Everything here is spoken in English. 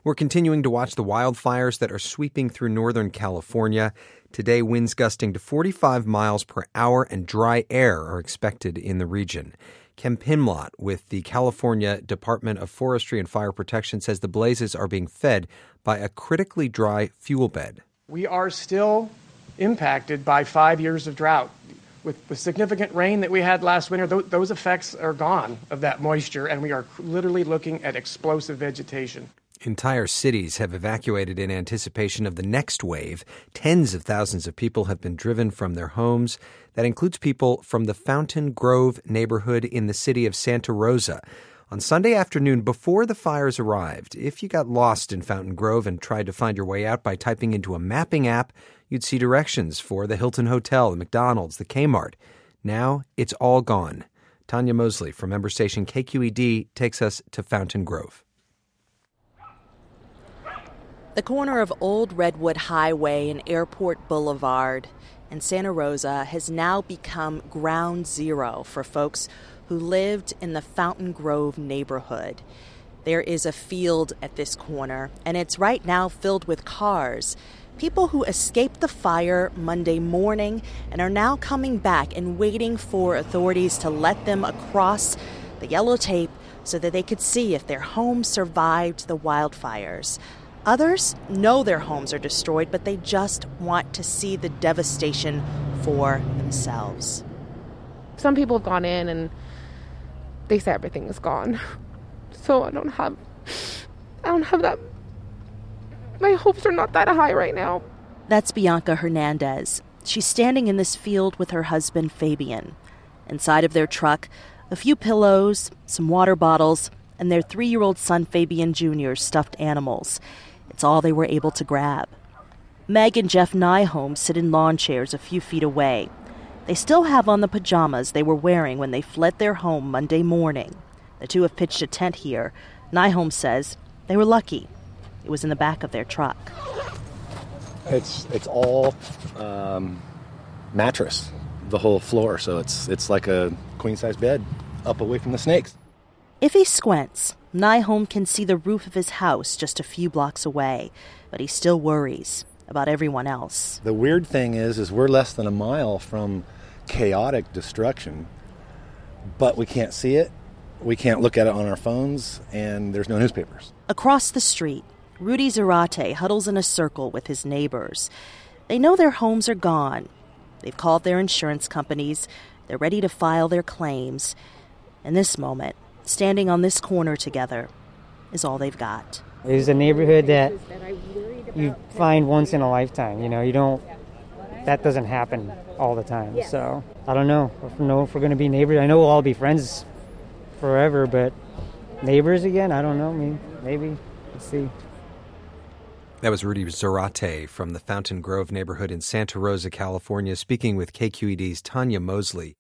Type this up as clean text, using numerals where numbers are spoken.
We're continuing to watch the wildfires that are sweeping through Northern California. Today, winds gusting to 45 miles per hour and dry air are expected in the region. Ken Pimlott with the California Department of Forestry and Fire Protection says the blazes are being fed by a critically dry fuel bed. We are still impacted by 5 years of drought. With the significant rain that we had last winter, those effects are gone of that moisture, and we are literally looking at explosive vegetation. Entire cities have evacuated in anticipation of the next wave. Tens of thousands of people have been driven from their homes. That includes people from the Fountain Grove neighborhood in the city of Santa Rosa. On Sunday afternoon, before the fires arrived, if you got lost in Fountain Grove and tried to find your way out by typing into a mapping app, you'd see directions for the Hilton Hotel, the McDonald's, the Kmart. Now it's all gone. Tanya Mosley from member station KQED takes us to Fountain Grove. The corner of Old Redwood Highway and Airport Boulevard in Santa Rosa has now become ground zero for folks who lived in the Fountain Grove neighborhood. There is a field at this corner, and it's right now filled with cars. People who escaped the fire Monday morning and are now coming back and waiting for authorities to let them across the yellow tape so that they could see if their homes survived the wildfires. Others know their homes are destroyed, but they just want to see the devastation for themselves. Some people have gone in and they say everything is gone. So I don't have that. My hopes are not that high right now. That's Bianca Hernandez. She's standing in this field with her husband, Fabian. Inside of their truck, a few pillows, some water bottles, and their 3-year-old son, Fabian Jr.'s stuffed animals. It's all they were able to grab. Meg and Jeff Nyholm sit in lawn chairs a few feet away. They still have on the pajamas they were wearing when they fled their home Monday morning. The two have pitched a tent here. Nyholm says they were lucky. It was in the back of their truck. It's all mattress, the whole floor, so it's like a queen-size bed up away from the snakes. If he squints, Nyholm can see the roof of his house just a few blocks away, but he still worries about everyone else. The weird thing is we're less than a mile from chaotic destruction, but we can't see it, we can't look at it on our phones, and there's no newspapers. Across the street, Rudy Zarate huddles in a circle with his neighbors. They know their homes are gone. They've called their insurance companies. They're ready to file their claims. In this moment, standing on this corner together is all they've got. It's a neighborhood that you find once in a lifetime. That doesn't happen all the time. Yeah. So I don't know if we're going to be neighbors. I know we'll all be friends forever, but neighbors again? I don't know. Maybe. Let's see. That was Rudy Zarate from the Fountain Grove neighborhood in Santa Rosa, California, speaking with KQED's Tanya Mosley.